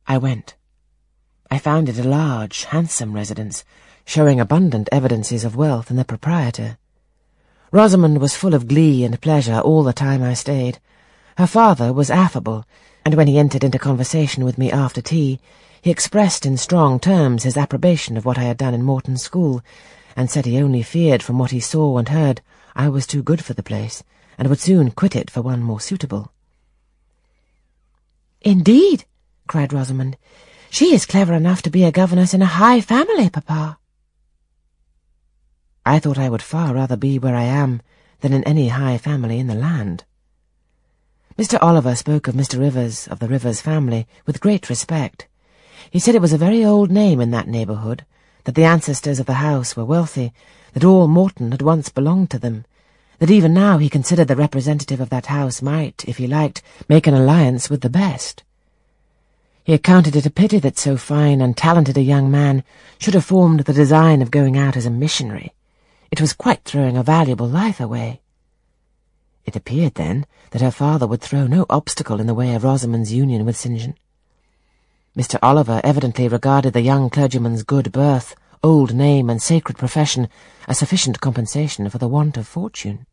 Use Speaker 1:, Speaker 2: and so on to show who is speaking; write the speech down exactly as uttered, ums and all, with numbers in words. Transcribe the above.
Speaker 1: I went. I found it a large, handsome residence, showing abundant evidences of wealth in the proprietor. Rosamond was full of glee and pleasure all the time I stayed. Her father was affable, and when he entered into conversation with me after tea, he expressed in strong terms his approbation of what I had done in Morton School, and said he only feared from what he saw and heard I was too good for the place, and would soon quit it for one more suitable. "Indeed," cried Rosamond, "she is clever enough to be a governess in a high family, Papa." I thought I would far rather be where I am than in any high family in the land. Mister Oliver spoke of Mister Rivers, of the Rivers family, with great respect. He said it was a very old name in that neighbourhood, that the ancestors of the house were wealthy, that all Morton had once belonged to them, that even now he considered the representative of that house might, if he liked, make an alliance with the best. He accounted it a pity that so fine and talented a young man should have formed the design of going out as a missionary. It was quite throwing a valuable life away. It appeared, then, that her father would throw no obstacle in the way of Rosamond's union with St. John. Mister Oliver evidently regarded the young clergyman's good birth, old name, and sacred profession as sufficient compensation for the want of fortune.